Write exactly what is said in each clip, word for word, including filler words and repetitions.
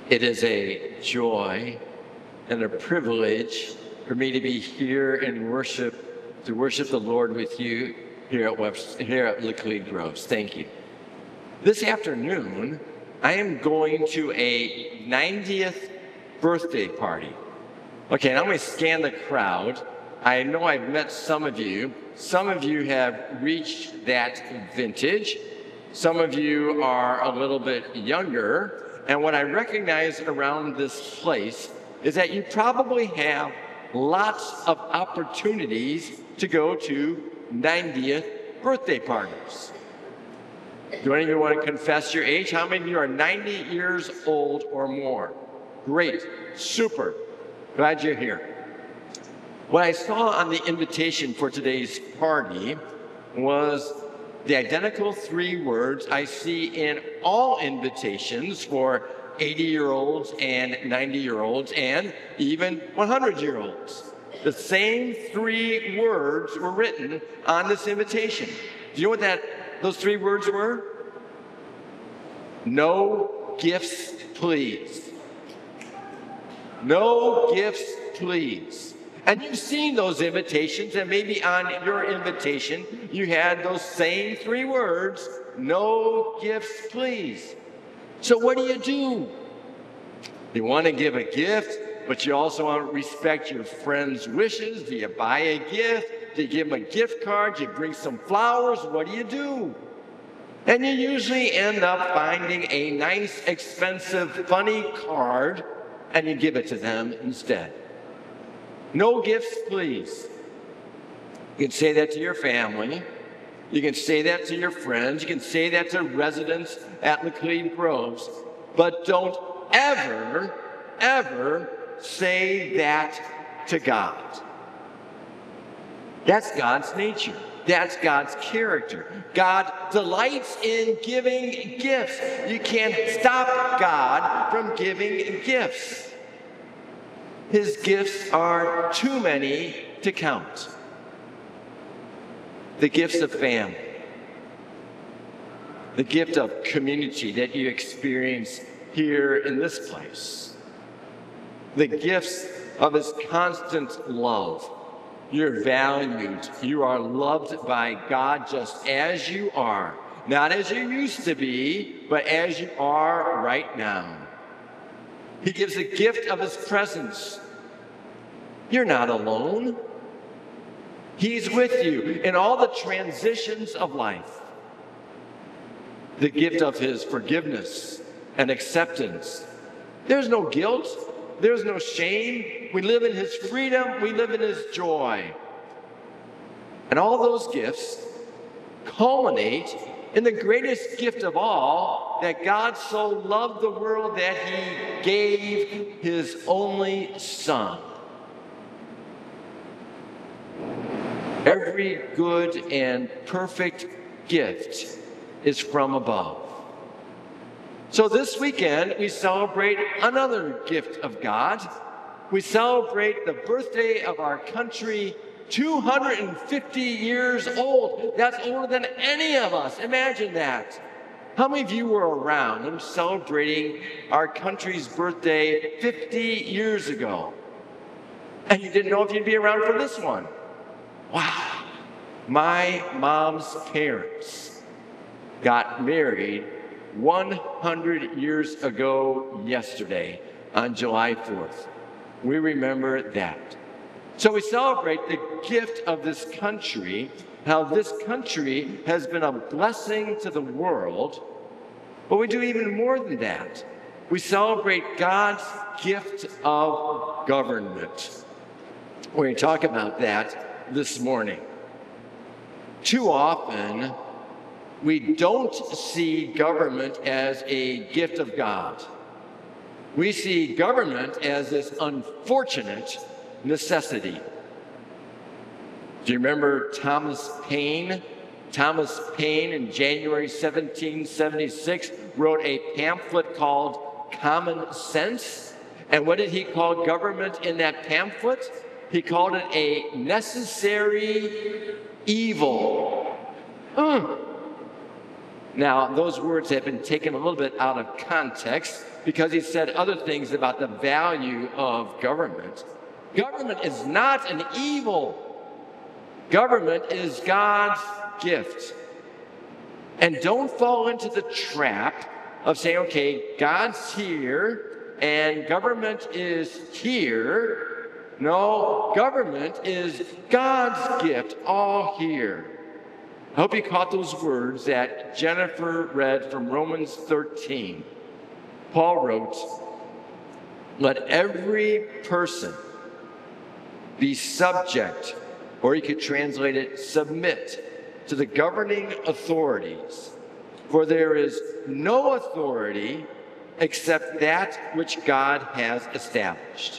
It is a joy and a privilege for me to be here and worship, to worship the Lord with you here at Webster, here at Laclede Groves. Thank you. This afternoon, I am going to a ninetieth birthday party. Okay, now I'm going to scan the crowd. I know I've met some of you. Some of you have reached that vintage. Some of you are a little bit younger. And what I recognize around this place is that you probably have lots of opportunities to go to ninetieth birthday parties. Do any of you want to confess your age? How many of you are ninety years old or more? Great, super, glad you're here. What I saw on the invitation for today's party was the identical three words I see in all invitations for eighty-year-olds and ninety-year-olds and even one hundred-year-olds. The same three words were written on this invitation. Do you know what that those three words were? No gifts, please. No gifts, please. And you've seen those invitations, and maybe on your invitation, you had those same three words, no gifts, please. So what do you do? You want to give a gift, but you also want to respect your friend's wishes. Do you buy a gift? Do you give them a gift card? Do you bring some flowers? What do you do? And you usually end up finding a nice, expensive, funny card, and you give it to them instead. No gifts, please. You can say that to your family. You can say that to your friends. You can say that to residents at Laclede Groves. But don't ever, ever say that to God. That's God's nature. That's God's character. God delights in giving gifts. You can't stop God from giving gifts. His gifts are too many to count. The gifts of family, the gift of community that you experience here in this place, the gifts of His constant love. You're valued. You are loved by God just as you are, not as you used to be, but as you are right now. He gives a gift of His presence. You're not alone. He's with you in all the transitions of life. The gift of His forgiveness and acceptance. There's no guilt. There's no shame. We live in His freedom. We live in His joy. And all those gifts culminate in the greatest gift of all, that God so loved the world that He gave His only Son. Every good and perfect gift is from above. So this weekend, we celebrate another gift of God. We celebrate the birthday of our country, two hundred fifty years old. That's older than any of us. Imagine that. How many of you were around and celebrating our country's birthday fifty years ago? And you didn't know if you'd be around for this one. Wow. My mom's parents got married one hundred years ago yesterday on July fourth. We remember that. So we celebrate the gift of this country, how this country has been a blessing to the world. But we do even more than that. We celebrate God's gift of government. We're going to talk about that this morning. Too often, we don't see government as a gift of God. We see government as this unfortunate necessity. Do you remember Thomas Paine? Thomas Paine in January seventeen seventy-six wrote a pamphlet called Common Sense. And what did he call government in that pamphlet? He called it a necessary evil. Mm. Now, those words have been taken a little bit out of context because he said other things about the value of government. Government is not an evil. Government is God's gift. And don't fall into the trap of saying, okay, God's here and government is here. No, government is God's gift, all here. I hope you caught those words that Jennifer read from Romans thirteen. Paul wrote, let every person be subject, or you could translate it, submit to the governing authorities. For there is no authority except that which God has established.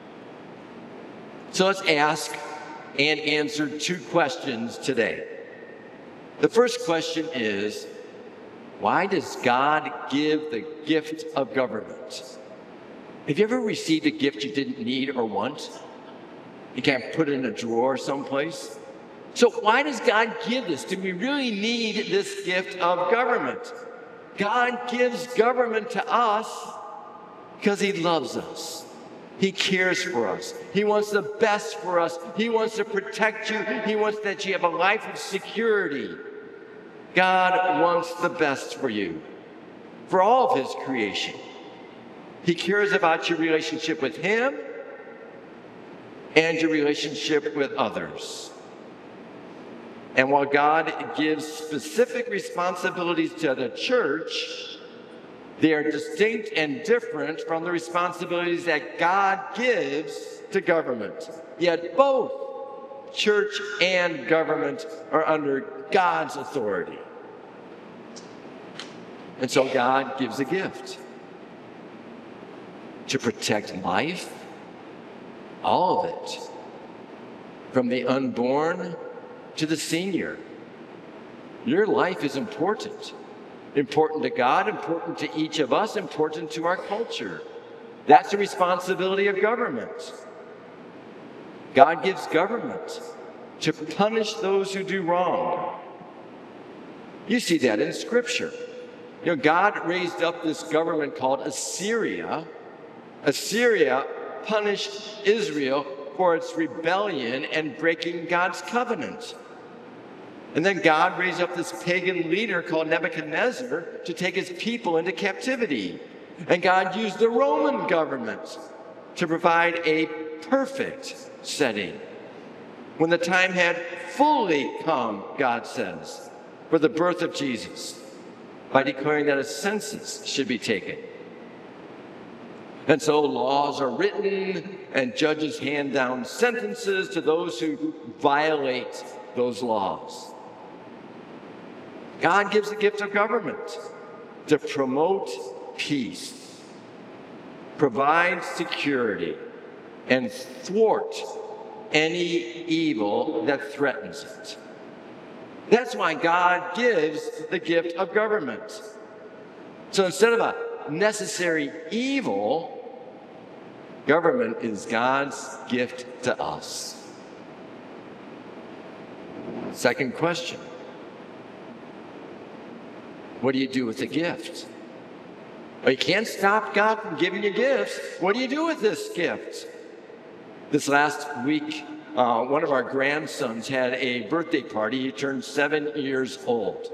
So let's ask and answer two questions today. The first question is, why does God give the gift of government? Have you ever received a gift you didn't need or want? You can't put it in a drawer someplace. So why does God give this? Do we really need this gift of government? God gives government to us because he loves us. He cares for us. He wants the best for us. He wants to protect you. He wants that you have a life of security. God wants the best for you, for all of his creation. He cares about your relationship with him and your relationship with others. And while God gives specific responsibilities to the church, they are distinct and different from the responsibilities that God gives to government. Yet both church and government are under God's authority. And so God gives a gift to protect life, all of it, from the unborn to the senior. Your life is important. Important to God, important to each of us, important to our culture. That's the responsibility of government. God gives government to punish those who do wrong. You see that in Scripture. You know, God raised up this government called Assyria. Assyria punished Israel for its rebellion and breaking God's covenant. And then God raised up this pagan leader called Nebuchadnezzar to take his people into captivity. And God used the Roman government to provide a perfect setting. When the time had fully come, God says, for the birth of Jesus, by declaring that a census should be taken. And so laws are written and judges hand down sentences to those who violate those laws. God gives the gift of government to promote peace, provide security, and thwart any evil that threatens it. That's why God gives the gift of government. So instead of a necessary evil, government is God's gift to us. Second question. What do you do with the gift? Well, you can't stop God from giving you gifts. What do you do with this gift? This last week, uh, one of our grandsons had a birthday party. He turned seven years old.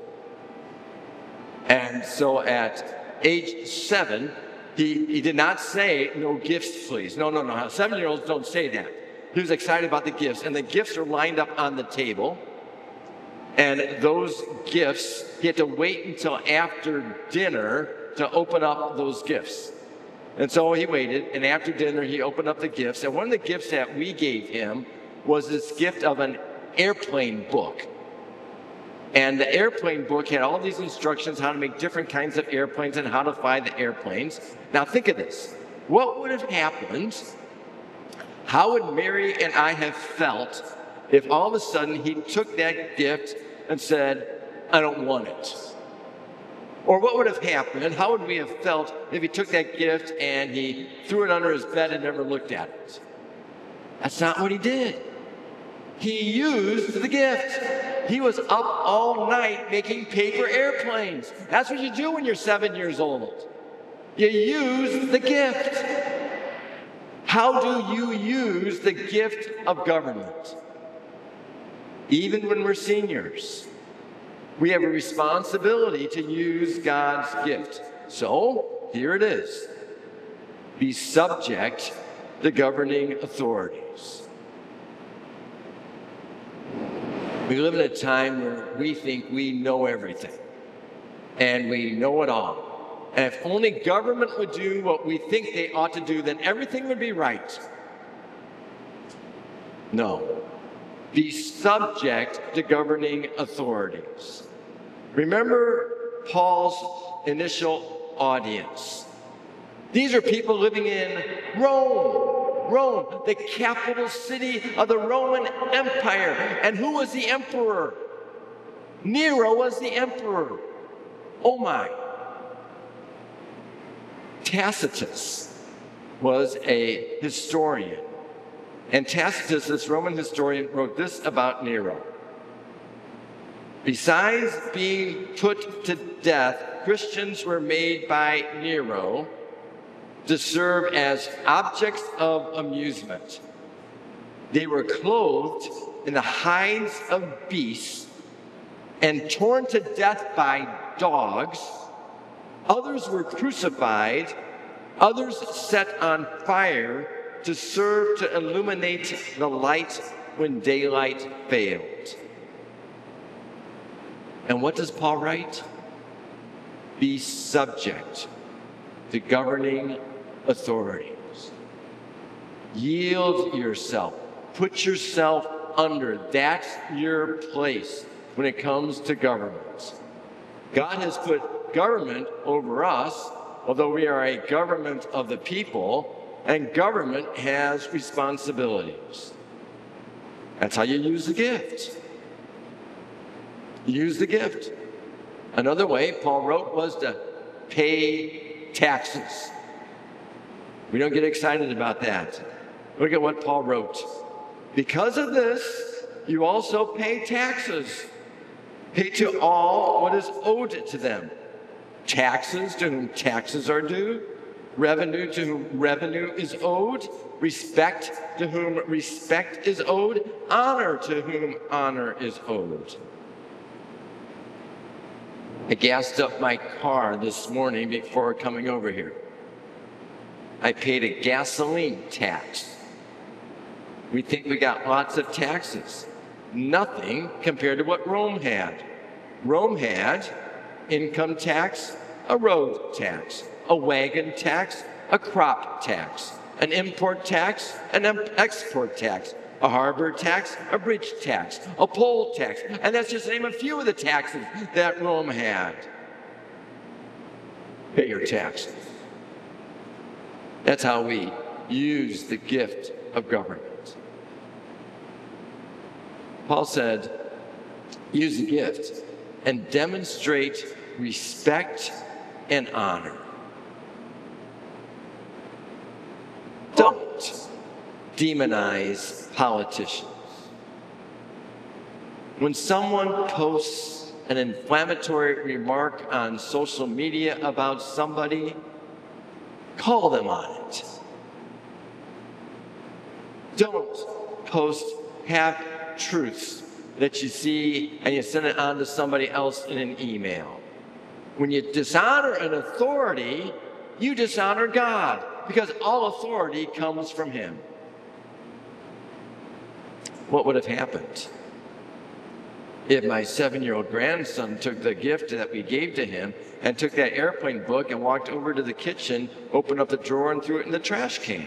And so at age seven, he, he did not say, no gifts, please. No, no, no. Seven-year-olds don't say that. He was excited about the gifts. And the gifts are lined up on the table. And those gifts, he had to wait until after dinner to open up those gifts. And so he waited, and after dinner, he opened up the gifts. And one of the gifts that we gave him was this gift of an airplane book. And the airplane book had all these instructions how to make different kinds of airplanes and how to fly the airplanes. Now think of this. What would have happened? How would Mary and I have felt if all of a sudden he took that gift and said, I don't want it? Or what would have happened? How would we have felt if he took that gift and he threw it under his bed and never looked at it? That's not what he did. He used the gift. He was up all night making paper airplanes. That's what you do when you're seven years old. You use the gift. How do you use the gift of government? Even when we're seniors, we have a responsibility to use God's gift. So, here it is. Be subject to governing authorities. We live in a time where we think we know everything, and we know it all. And if only government would do what we think they ought to do, then everything would be right. No. Be subject to governing authorities. Remember Paul's initial audience. These are people living in Rome. Rome, the capital city of the Roman Empire. And who was the emperor? Nero was the emperor. Oh my. Tacitus was a historian. And Tacitus, this Roman historian, wrote this about Nero. Besides being put to death, Christians were made by Nero to serve as objects of amusement. They were clothed in the hides of beasts and torn to death by dogs. Others were crucified, others set on fire to serve to illuminate the light when daylight failed. And what does Paul write? Be subject to governing authorities. Yield yourself. Put yourself under. That's your place when it comes to government. God has put government over us, although we are a government of the people, and government has responsibilities. That's how you use the gift. Use the gift. Another way Paul wrote was to pay taxes. We don't get excited about that. Look at what Paul wrote. Because of this, you also pay taxes. Pay to all what is owed to them. Taxes to whom taxes are due. Revenue to whom revenue is owed. Respect to whom respect is owed. Honor to whom honor is owed. I gassed up my car this morning before coming over here. I paid a gasoline tax. We think we got lots of taxes. Nothing compared to what Rome had. Rome had income tax, a road tax, a wagon tax, a crop tax, an import tax, an export tax, a harbor tax, a bridge tax, a poll tax. And that's just to name a few of the taxes that Rome had. Pay your taxes. That's how we use the gift of government. Paul said, use the gift and demonstrate respect and honor. Don't demonize politicians. When someone posts an inflammatory remark on social media about somebody, call them on it. Don't post half-truths that you see and you send it on to somebody else in an email. When you dishonor an authority, you dishonor God, because all authority comes from Him. What would have happened if my seven-year-old grandson took the gift that we gave to him and took that airplane book and walked over to the kitchen, opened up the drawer, and threw it in the trash can?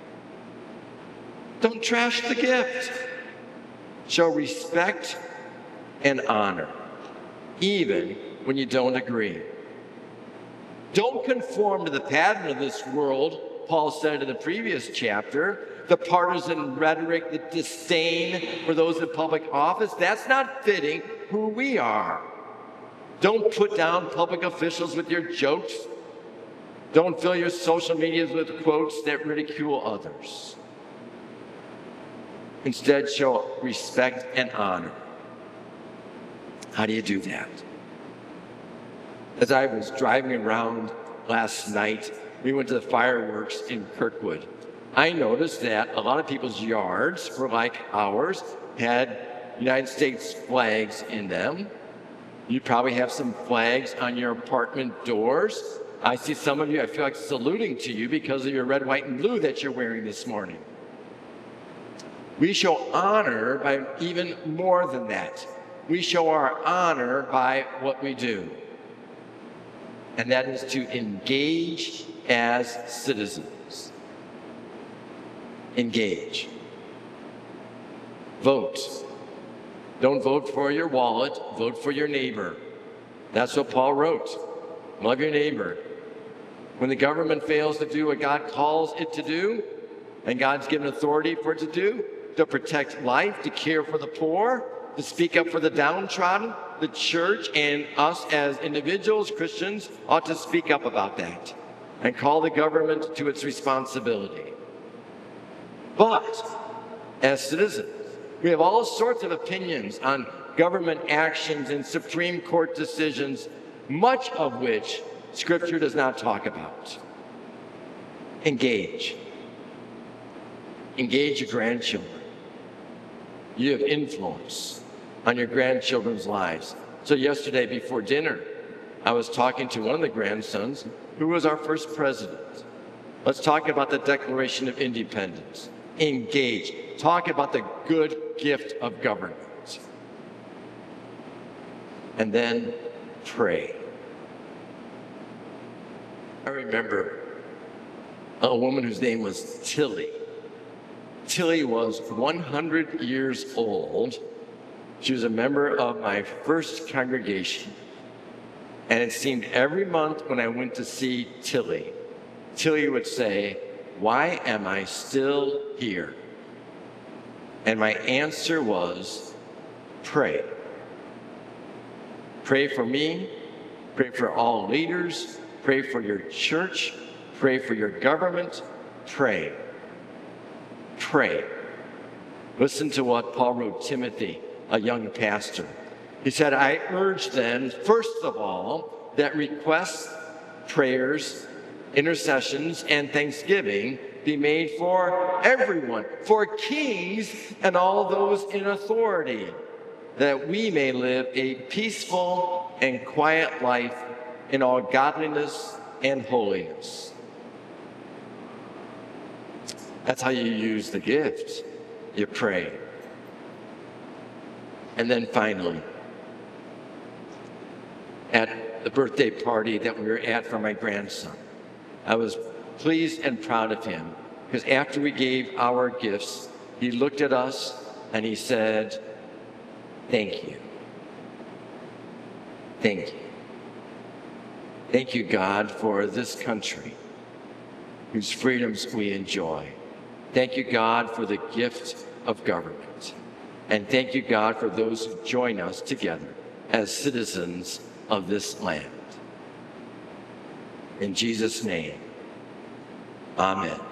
Don't trash the gift. Show respect and honor, even when you don't agree. Don't conform to the pattern of this world, Paul said in the previous chapter. The partisan rhetoric, the disdain for those in public office, that's not fitting who we are. Don't put down public officials with your jokes. Don't fill your social medias with quotes that ridicule others. Instead, show respect and honor. How do you do that? As I was driving around last night, we went to the fireworks in Kirkwood. I noticed that a lot of people's yards were like ours, had United States flags in them. You probably have some flags on your apartment doors. I see some of you, I feel like saluting to you because of your red, white, and blue that you're wearing this morning. We show honor by even more than that. We show our honor by what we do. And that is to engage as citizens. Engage. Vote. Don't vote for your wallet, vote for your neighbor. That's what Paul wrote. Love your neighbor. When the government fails to do what God calls it to do, and God's given authority for it to do, to protect life, to care for the poor, to speak up for the downtrodden, the church and us as individuals, Christians, ought to speak up about that and call the government to its responsibility. But as citizens, we have all sorts of opinions on government actions and Supreme Court decisions, much of which Scripture does not talk about. Engage. Engage your grandchildren. You have influence on your grandchildren's lives. So yesterday before dinner, I was talking to one of the grandsons who was our first president. Let's talk about the Declaration of Independence. Engage. Talk about the good gift of government. And then pray. I remember a woman whose name was Tilly. Tilly was one hundred years old. She was a member of my first congregation. And it seemed every month when I went to see Tilly, Tilly would say, "Why am I still here?" And my answer was, pray. Pray for me, pray for all leaders, pray for your church, pray for your government, pray. Pray. Listen to what Paul wrote Timothy, a young pastor. He said, "I urge then, first of all, that requests, prayers, intercessions, and thanksgiving be made for everyone, for kings and all those in authority, that we may live a peaceful and quiet life in all godliness and holiness." That's how you use the gift. You pray. And then finally, at the birthday party that we were at for my grandson, I was pleased and proud of him because after we gave our gifts, he looked at us and he said, "Thank you. Thank you. Thank you, God, for this country whose freedoms we enjoy. Thank you, God, for the gift of government. And thank you, God, for those who join us together as citizens of this land." In Jesus' name, amen.